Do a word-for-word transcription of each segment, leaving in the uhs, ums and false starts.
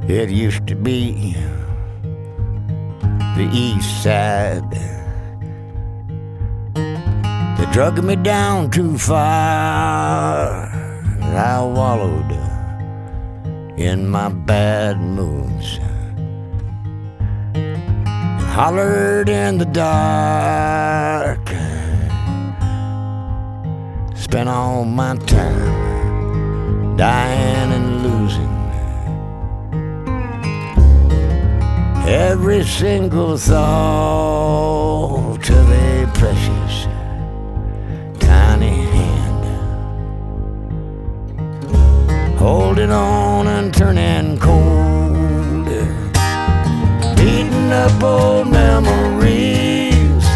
It used to be the east side that drug me down too far. I wallowed in my bad moods, hollered in the dark, spent all my time dying and losing. Every single thought of a precious tiny hand, holding on and turning cold, beating up old memories,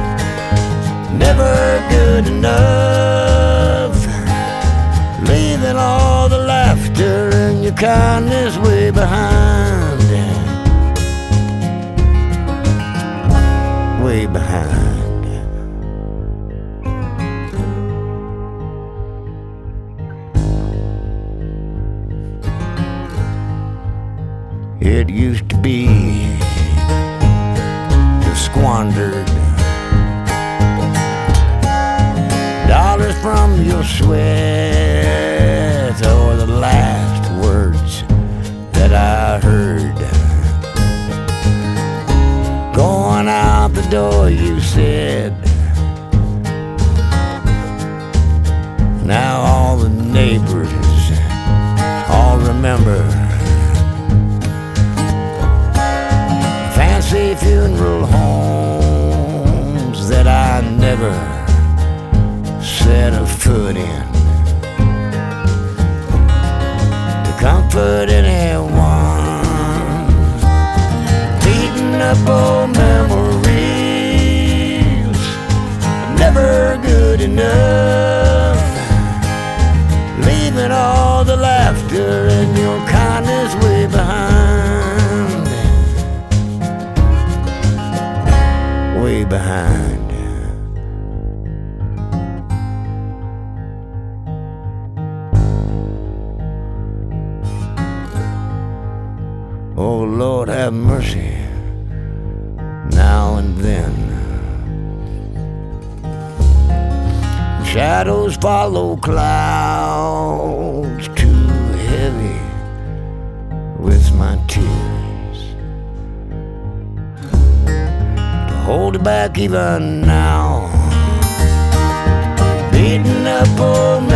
never good enough, leaving all the laughter and your kindness way behind. Way behind. It used to be the squandered dollars from your sweat, or the last words that I heard going out the door. You said, now all the neighbors all remember fancy funeral homes that I never set a foot in to comfort anyone. Beating up old memories, never good enough, leaving all the laughter and your kindness way behind. Way behind. Oh Lord, have mercy now and then. Shadows follow clouds, too heavy with my tears to hold back even now. Beating up old